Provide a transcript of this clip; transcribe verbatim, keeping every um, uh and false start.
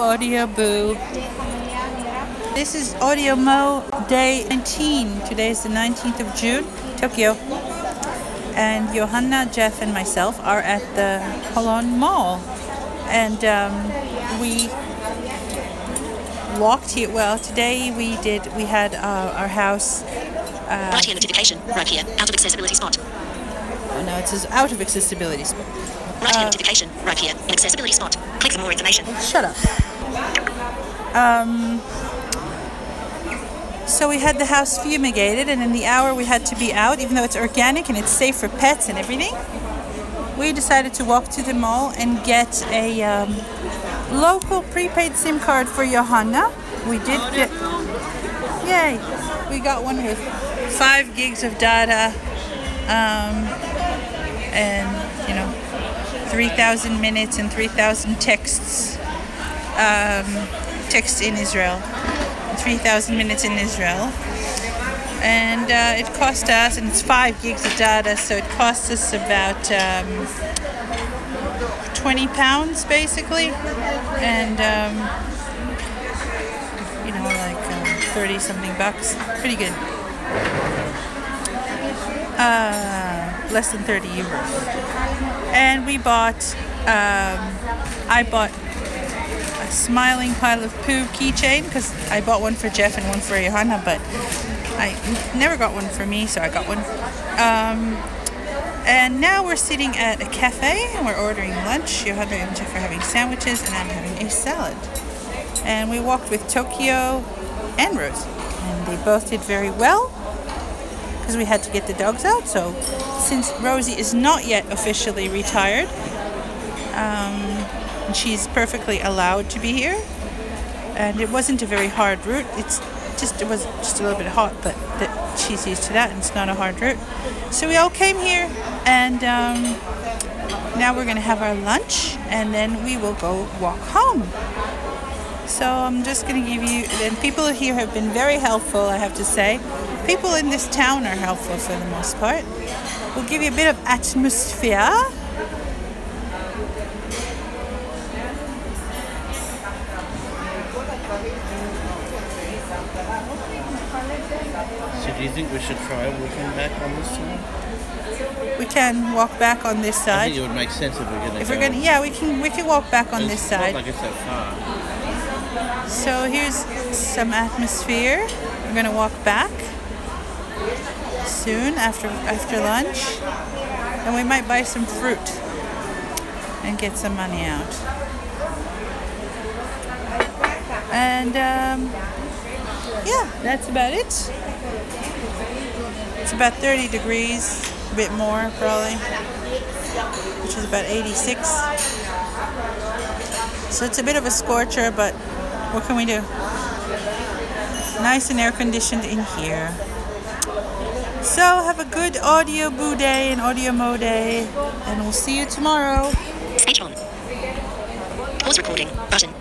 Audio Boo. This is Audio Mo Day nineteen. Today is the nineteenth of June, Tokyo. And Johanna, Jeff, and myself are at the Holon Mall. And um, we walked here. Well, today we did, we had uh, our house. Uh, right here, notification. Right here, out of accessibility spot. Oh no, it says out of accessibility spot. Right here, Uh, notification. Right here, in accessibility spot. Click for more information. Shut up. Um, so we had the house fumigated, and in the hour we had to be out, even though it's organic and it's safe for pets and everything. We decided to walk to the mall and get a um, local prepaid SIM card for Johanna. We did get... Yay! We got one with five gigs of data um, and, you know, three thousand minutes and three thousand texts. Um, text in Israel. three thousand minutes in Israel. And uh, it cost us, and it's five gigs of data, so it cost us about um, twenty pounds basically. And, um, you know, like um, thirty something bucks. Pretty good. Uh, less than thirty euros. And we bought, um, I bought a smiling pile of poo keychain because I bought one for Jeff and one for Johanna, but I never got one for me, so I got one. Um, and now we're sitting at a cafe and we're ordering lunch. Johanna and Jeff are having sandwiches and I'm having a salad. And we walked with Tokyo and Rosie, and they both did very well because we had to get the dogs out. So since Rosie is not yet officially retired, um, she's perfectly allowed to be here, and it wasn't a very hard route. It's just it was just a little bit hot, but that she's used to that, and it's not a hard route. So we all came here, and um, now we're gonna have our lunch, and then we will go walk home. So I'm just gonna give you. And people here have been very helpful, I have to say. People in this town are helpful for the most part. We'll give you a bit of atmosphere. So do you think we should try walking back on this side? We can walk back on this I side. think it would make sense if we're going to If go. we're gonna, yeah, we can we can walk back on this It's not side. like it's that far. So here's some atmosphere. We're gonna walk back soon after after lunch, and we might buy some fruit and get some money out. And um, yeah, that's about it. It's about thirty degrees, a bit more probably, which is about eighty-six. So it's a bit of a scorcher, but what can we do? Nice and air conditioned in here. So have a good Audio Boo Day and Audio Mo Day, and we'll see you tomorrow. Stage one. Pause recording button.